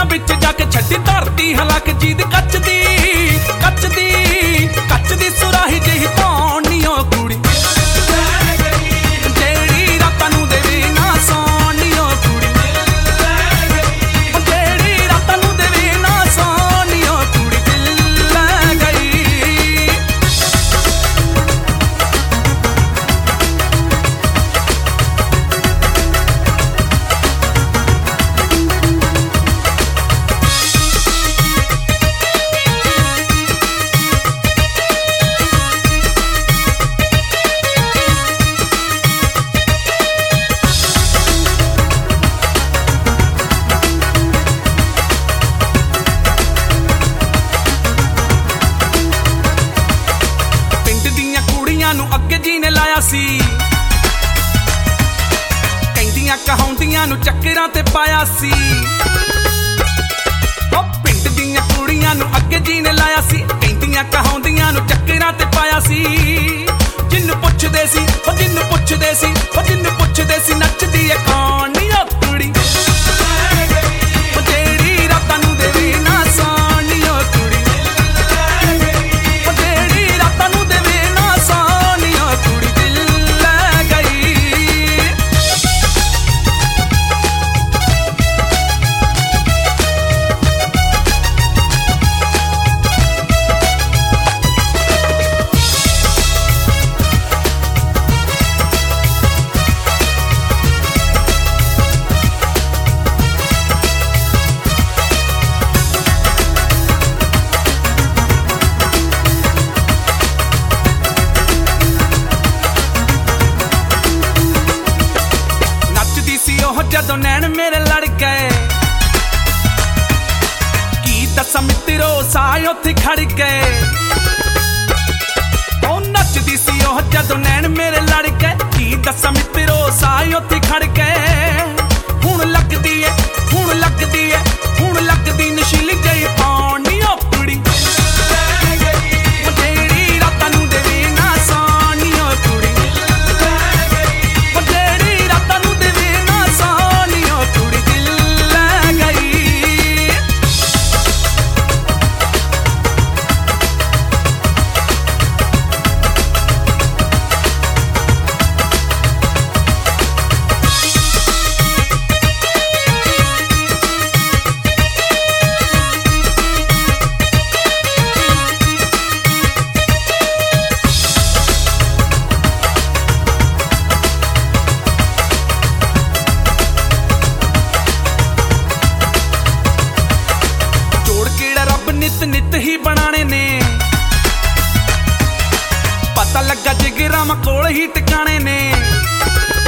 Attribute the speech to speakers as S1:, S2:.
S1: विच जाके छड्डी धरती हलाक जीद कच दी सुराही जही धौनी ओ कुड़ी जेड़ी रातां नूं देवे ना सोनी ओ कुड़ी जेड़ी रातां नूं देवे ना सोनी ओ कुड़ी दिल लै गई। अगे जी ने लाया सी कहंदियां कहाउंदियां नूं चक्करां ते पाया सी ओ पिंड दीयां कुड़ियां नूं अगे जी ने लाया सी कहंदियां कहाउंदियां नूं चक्करां ते पाया सी जिन्नू पुछदे सी ओ जिन्नू पुछदे सी ओ जिन्नू पुछदे सी नचदी ए कौन नी ओ कुड़ी ओ जेड़ी रातां नूं देवे ना सोनी ओ कुड़ी ओ जेड़ी रातां नूं देवे ना सोनी ओ कुड़ी दिल लै गई। जदों नैन मेरे लड़ गए की दसां मित्रो साए उत्थे खड़ गए ओ नचदी सी ओह जदों नैन मेरे लड़ गए की दसां मित्रो साए उत्थे खड़ गए हुण लगदी है हुण लगदी है हुण लगदी नशीली जई पौनी ओ कुड़ी जेड़ी रातां नूं देवे ना सोनी ओ कुड़ी जेड़ी रातां नूं देवे ना सोनी ओ कुड़ी दिल लै गई। नित नित ही बनाने ने पता लगा जिगरां कोल ही टिकाने ने।